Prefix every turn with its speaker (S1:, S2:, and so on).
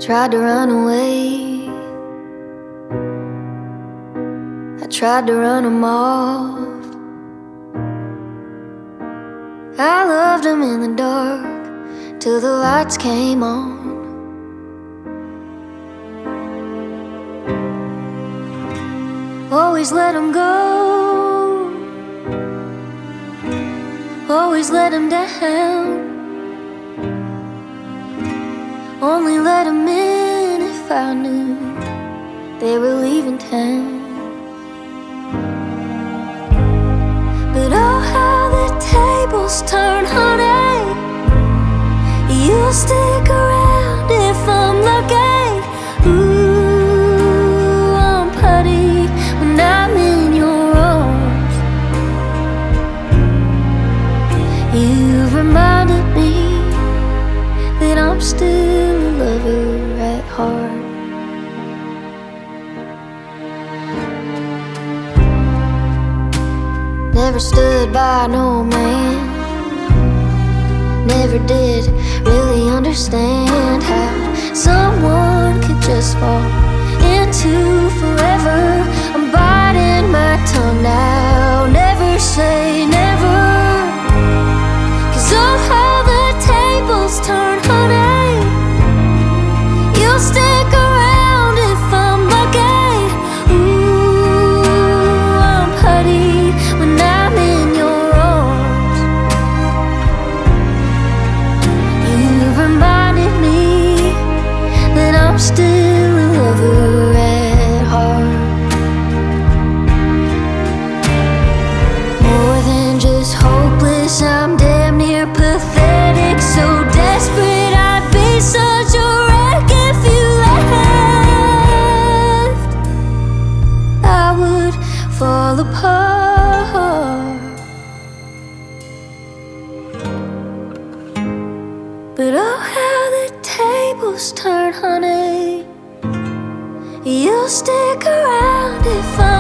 S1: tried to run away. I tried to run them off. I loved them in the dark till the lights came on. Always let them go, always let them down. Only let them in if I knew they were leaving town. But oh, how the tables turn, honey. You'll stick around if I'm lucky. Ooh, I'm putty when I'm in your arms. You've reminded me that I'm still a lover at heart. Never stood by no man, never did really understand how someone could just fall into forever. I'm biting my tongue now, never say never. 'Cause oh, how the tables turn, honey. You'll stick around if I'm lucky. Ooh, I'm putty when I'm in your arms. You've reminded me that I'm still a lover at heart. More than just hopeless, I'm damn near pathetic. So desperate, I'd be such a wreck if you left. I would fall apart. But oh, how the tables turn, honey. You'll stick around if I'm